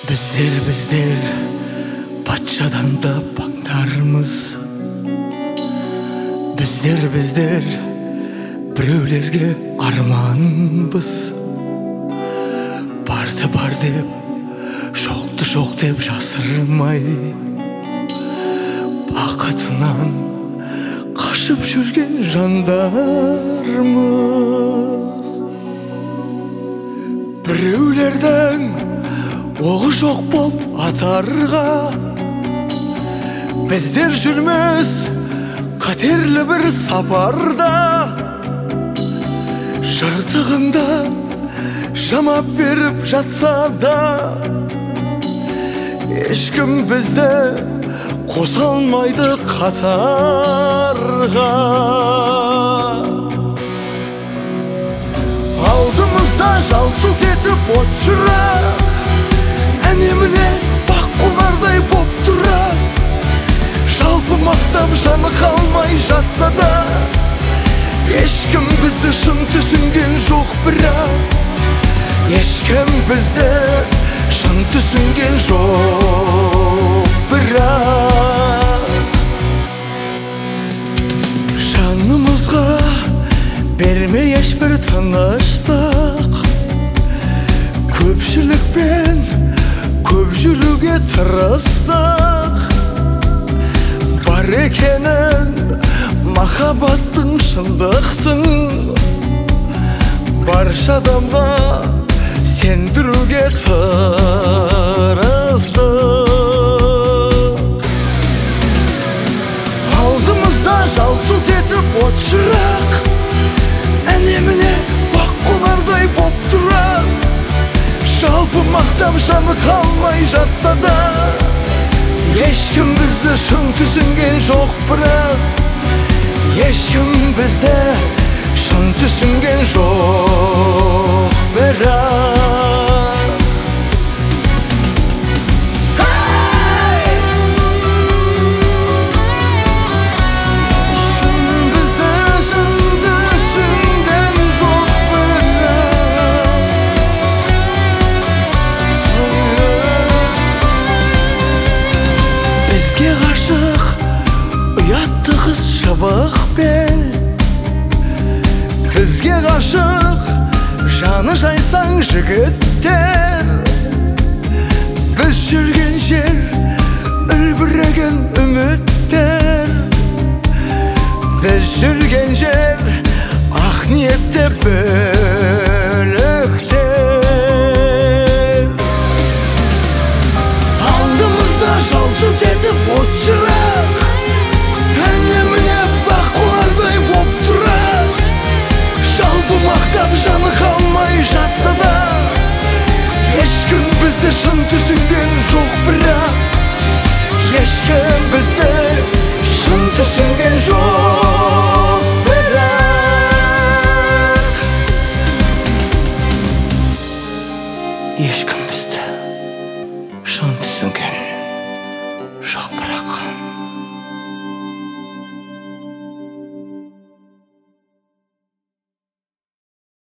Bizler патшадан да паңдармыз. Bizler біреулерге арманбыз. Барды бар деп, жоқты жоқ деп жасырмай, бақытынан қашып жүрген жандармыз. Біреулердің оғы жоқ боп атарға, біздер жүрміз қатерлі бір сапарда. Жыртығында жамап беріп жатса да, ешкім бізді қоса алмайды қатарға. Алдымызда жалт-жұлт етіп от шырақ, әне-міне бақ қонардай боп тұрады. Жалпы мақтап жаны қалмай жатса да, ешкім бізді шын түсінген жоқ бірақ. Ешкім бізді шын түсінген жоқ бірақ. Жанымызға бермей ешбір тыныштық, көпшілікпен көп жүруге тырыстық. Бар екенін махаббаттың, шындықтың, барша адамға сендіруге тырыстық. Алдымызда жалт-жұлт етіп от шырақ, әне-міне бақ қонардай боп тұрады. Жалпы мақтап жаны қалмай жатса да, ешкім бізді шын түсінген жоқ бірақ. Ешкім бізді шын түсінген жоқ бірақ. Ешкім бізді шын түсінген жоқ бірақ. Бізге ғашық ұятты қыз шыбық бел, бізге ғашық жаны жайсаң жігіттер. Біз жүрген жер үлбіреген үміттер. Біз жүрген жер ақ ниетте бөліктер. Алдымызда жалт-жұлт етіп от шырақ, әне-міне бақ қонардай боп тұрады. Жалпы мақтап жаны қалмай жатса да, ешкім бізді шын түсінген жоқ бірақ. Ешкім